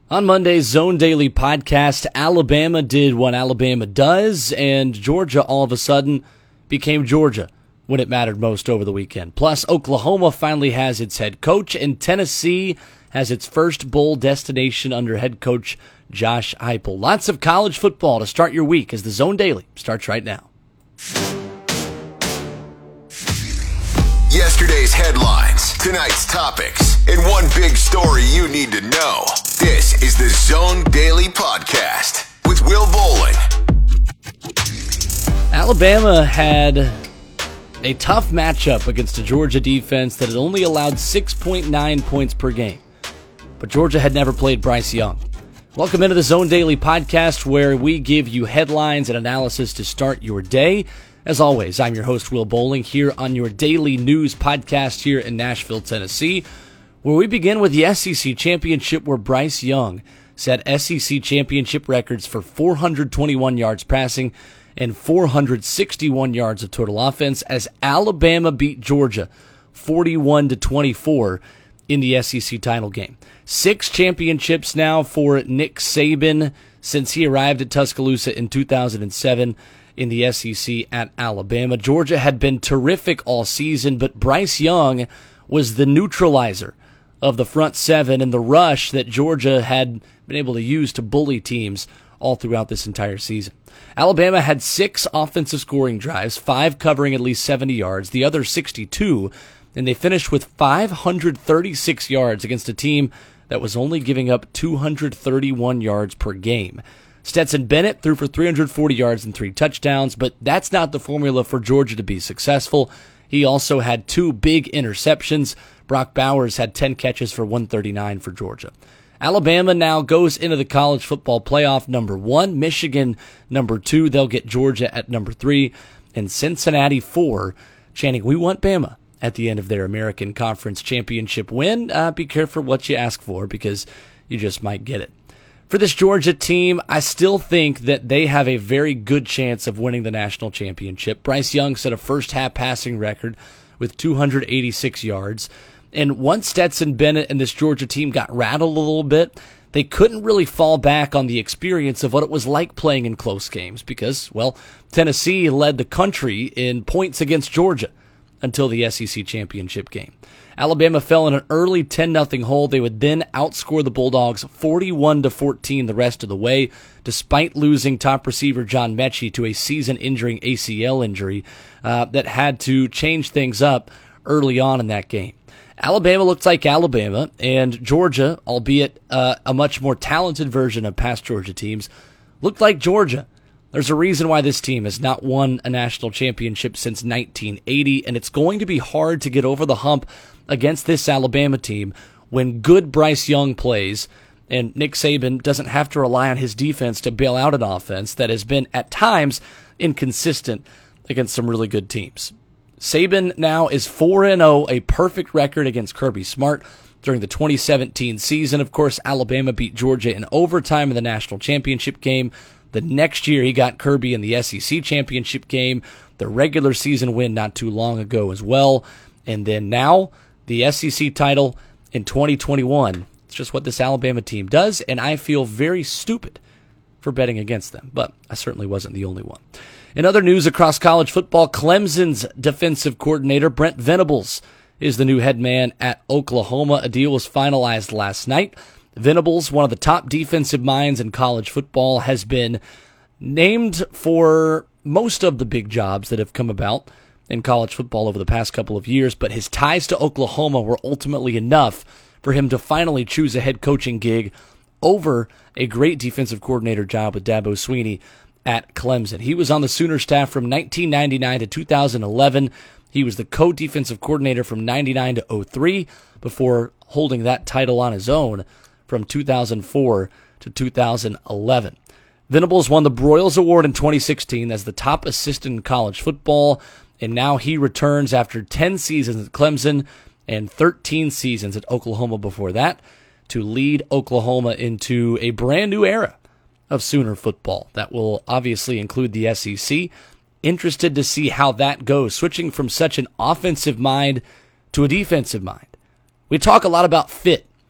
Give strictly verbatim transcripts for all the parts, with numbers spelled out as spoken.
On Monday's Zone Daily podcast, Alabama did what Alabama does, and Georgia all of a sudden became Georgia when it mattered most over the weekend. Plus, Oklahoma finally has its head coach, and Tennessee has its first bowl destination under head coach Josh Heupel. Lots of college football to start your week as the Zone Daily starts right now. Yesterday's headlines, tonight's topics, and one big story you need to know. This is the Zone Daily Podcast with Will Bowling. Alabama had a tough matchup against a Georgia defense that had only allowed six point nine points per game. But Georgia had never played Bryce Young. Welcome into the Zone Daily Podcast, where we give you headlines and analysis to start your day. As always, I'm your host, Will Bowling, here on your daily news podcast here in Nashville, Tennessee, where we begin with the S E C Championship, where Bryce Young set S E C Championship records for four hundred twenty-one yards passing and four hundred sixty-one yards of total offense as Alabama beat Georgia forty-one to twenty-four in the S E C title game. Six championships now for Nick Saban since he arrived at Tuscaloosa in two thousand seven. In the S E C at Alabama. Georgia had been terrific all season, but Bryce Young was the neutralizer of the front seven and the rush that Georgia had been able to use to bully teams all throughout this entire season. Alabama had six offensive scoring drives, five covering at least seventy yards, the other sixty-two, and they finished with five hundred thirty-six yards against a team that was only giving up two hundred thirty-one yards per game. Stetson Bennett threw for three hundred forty yards and three touchdowns, but that's not the formula for Georgia to be successful. He also had two big interceptions. Brock Bowers had ten catches for one thirty-nine for Georgia. Alabama now goes into the college football playoff number one, Michigan number two. They'll get Georgia at number three, and Cincinnati four, chanting, "We want Bama," at the end of their American Conference Championship win. Uh, be careful what you ask for, because you just might get it. For this Georgia team, I still think that they have a very good chance of winning the national championship. Bryce Young set a first-half passing record with two hundred eighty-six yards. And once Stetson Bennett and this Georgia team got rattled a little bit, they couldn't really fall back on the experience of what it was like playing in close games because, well, Tennessee led the country in points against Georgia until the S E C championship game. Alabama fell in an early ten nothing hole. They would then outscore the Bulldogs forty-one to fourteen the rest of the way, despite losing top receiver John Mechie to a season-injuring A C L injury uh, that had to change things up early on in that game. Alabama looked like Alabama, and Georgia, albeit uh, a much more talented version of past Georgia teams, looked like Georgia. There's a reason why this team has not won a national championship since nineteen eighty, and it's going to be hard to get over the hump against this Alabama team when good Bryce Young plays and Nick Saban doesn't have to rely on his defense to bail out an offense that has been, at times, inconsistent against some really good teams. Saban now is four and oh, a perfect record against Kirby Smart during the twenty seventeen season. Of course, Alabama beat Georgia in overtime in the national championship game. The next year, he got Kirby in the S E C championship game, the regular season win not too long ago as well. And then now, the S E C title in twenty twenty-one. It's just what this Alabama team does, and I feel very stupid for betting against them. But I certainly wasn't the only one. In other news across college football, Clemson's defensive coordinator, Brent Venables, is the new head man at Oklahoma. A deal was finalized last night. Venables, one of the top defensive minds in college football, has been named for most of the big jobs that have come about in college football over the past couple of years, but his ties to Oklahoma were ultimately enough for him to finally choose a head coaching gig over a great defensive coordinator job with Dabo Swinney at Clemson. He was on the Sooner staff from nineteen ninety-nine to two thousand eleven. He was the co-defensive coordinator from ninety-nine to oh three before holding that title on his own from two thousand four to two thousand eleven. Venables won the Broyles Award in twenty sixteen as the top assistant in college football, and now he returns after ten seasons at Clemson and thirteen seasons at Oklahoma before that to lead Oklahoma into a brand new era of Sooner football that will obviously include the S E C. Interested to see how that goes, switching from such an offensive mind to a defensive mind. We talk a lot about fit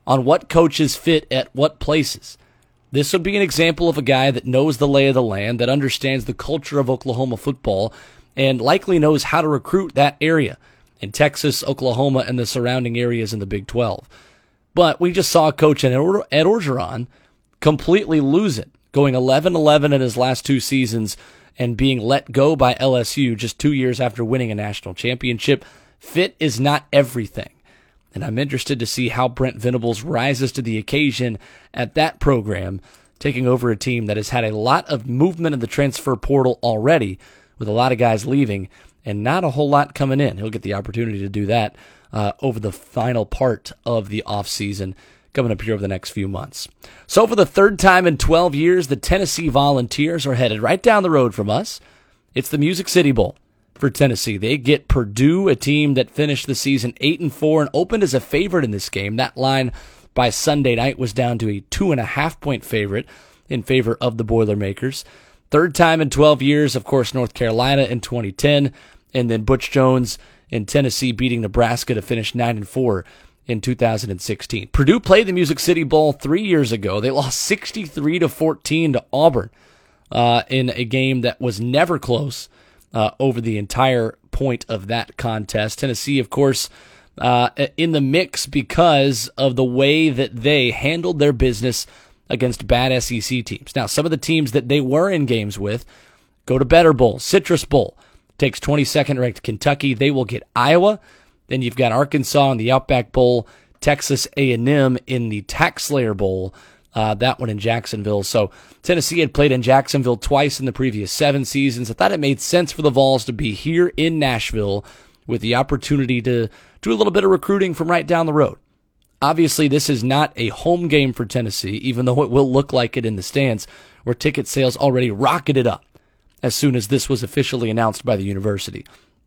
on what coaches fit at what places. This would be an example of a guy that knows the lay of the land, that understands the culture of Oklahoma football, and likely knows how to recruit that area in Texas, Oklahoma, and the surrounding areas in the Big twelve. But we just saw a coach in Ed Orgeron completely lose it, going eleven eleven in his last two seasons and being let go by L S U just two years after winning a national championship. Fit is not everything. And I'm interested to see how Brent Venables rises to the occasion at that program, taking over a team that has had a lot of movement in the transfer portal already, with a lot of guys leaving and not a whole lot coming in. He'll get the opportunity to do that uh, over the final part of the offseason coming up here over the next few months. So for the third time in twelve years, the Tennessee Volunteers are headed right down the road from us. It's the Music City Bowl for Tennessee. They get Purdue, a team that finished the season eight and four and opened as a favorite in this game. That line by Sunday night was down to a two and a half point favorite in favor of the Boilermakers. Third time in twelve years, of course, North Carolina in twenty ten, and then Butch Jones in Tennessee beating Nebraska to finish nine and four in two thousand sixteen. Purdue played the Music City Bowl three years ago. They lost sixty-three to fourteen to Auburn uh, in a game that was never close uh, over the entire point of that contest. Tennessee, of course, uh, in the mix because of the way that they handled their business against bad S E C teams. Now, some of the teams that they were in games with go to Better Bowl. Citrus Bowl takes twenty-second ranked Kentucky. They will get Iowa. Then you've got Arkansas in the Outback Bowl, Texas A and M in the Tax Slayer Bowl, uh, that one in Jacksonville. So Tennessee had played in Jacksonville twice in the previous seven seasons. I thought it made sense for the Vols to be here in Nashville with the opportunity to do a little bit of recruiting from right down the road. Obviously, this is not a home game for Tennessee, even though it will look like it in the stands, where ticket sales already rocketed up as soon as this was officially announced by the university.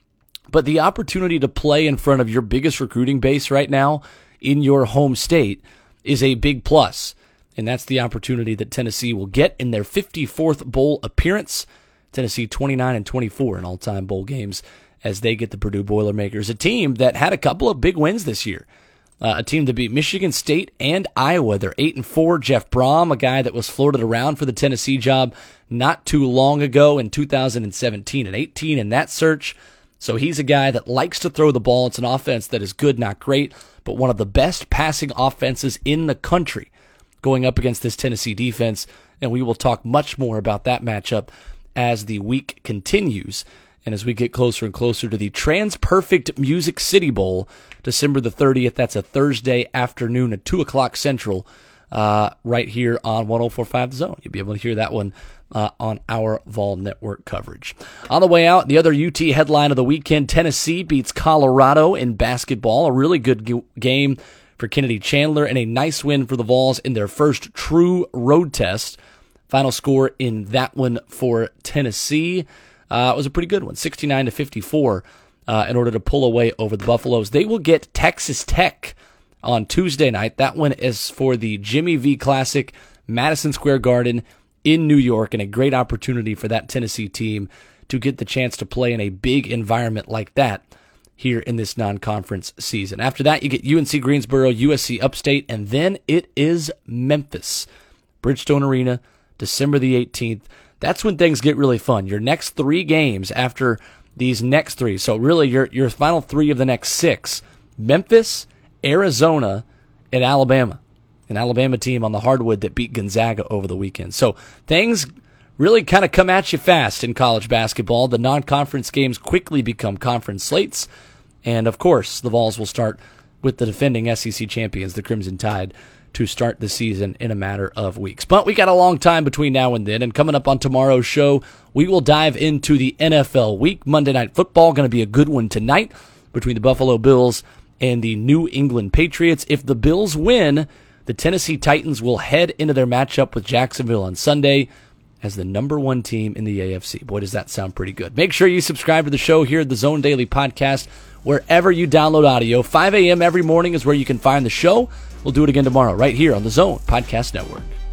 But the opportunity to play in front of your biggest recruiting base right now in your home state is a big plus. And that's the opportunity that Tennessee will get in their fifty-fourth bowl appearance. Tennessee twenty-nine and twenty-four in all-time bowl games as they get the Purdue Boilermakers, a team that had a couple of big wins this year. Uh, a team that beat Michigan State and Iowa. They're eight and four. Jeff Brom, a guy that was floated around for the Tennessee job not too long ago in two thousand seventeen and eighteen in that search. So he's a guy that likes to throw the ball. It's an offense that is good, not great, but one of the best passing offenses in the country going up against this Tennessee defense. And we will talk much more about that matchup as the week continues and as we get closer and closer to the Trans-Perfect Music City Bowl, December the thirtieth. That's a Thursday afternoon at two o'clock Central, uh, right here on one oh four point five The Zone. You'll be able to hear that one Uh, on our Vol Network coverage. On the way out, the other U T headline of the weekend, Tennessee beats Colorado in basketball. A really good g- game for Kennedy Chandler and a nice win for the Vols in their first true road test. Final score in that one for Tennessee uh, was a pretty good one, sixty-nine to fifty-four, uh, in order to pull away over the Buffaloes. They will get Texas Tech on Tuesday night. That one is for the Jimmy V Classic, Madison Square Garden in New York, and a great opportunity for that Tennessee team to get the chance to play in a big environment like that here in this non-conference season. After that, you get U N C Greensboro, U S C Upstate, and then it is Memphis. Bridgestone Arena, December the eighteenth. That's when things get really fun. Your next three games after these next three, so really your, your final three of the next six, Memphis, Arizona, and Alabama. An Alabama team on the hardwood that beat Gonzaga over the weekend. So things really kind of come at you fast in college basketball. The non-conference games quickly become conference slates. And, of course, the Vols will start with the defending S E C champions, the Crimson Tide, to start the season in a matter of weeks. But we got a long time between now and then. And coming up on tomorrow's show, we will dive into the N F L week. Monday Night Football, going to be a good one tonight between the Buffalo Bills and the New England Patriots. If the Bills win, the Tennessee Titans will head into their matchup with Jacksonville on Sunday as the number one team in the A F C. Boy, does that sound pretty good. Make sure you subscribe to the show here at the Zone Daily Podcast, wherever you download audio. five a.m. every morning is where you can find the show. We'll do it again tomorrow right here on the Zone Podcast Network.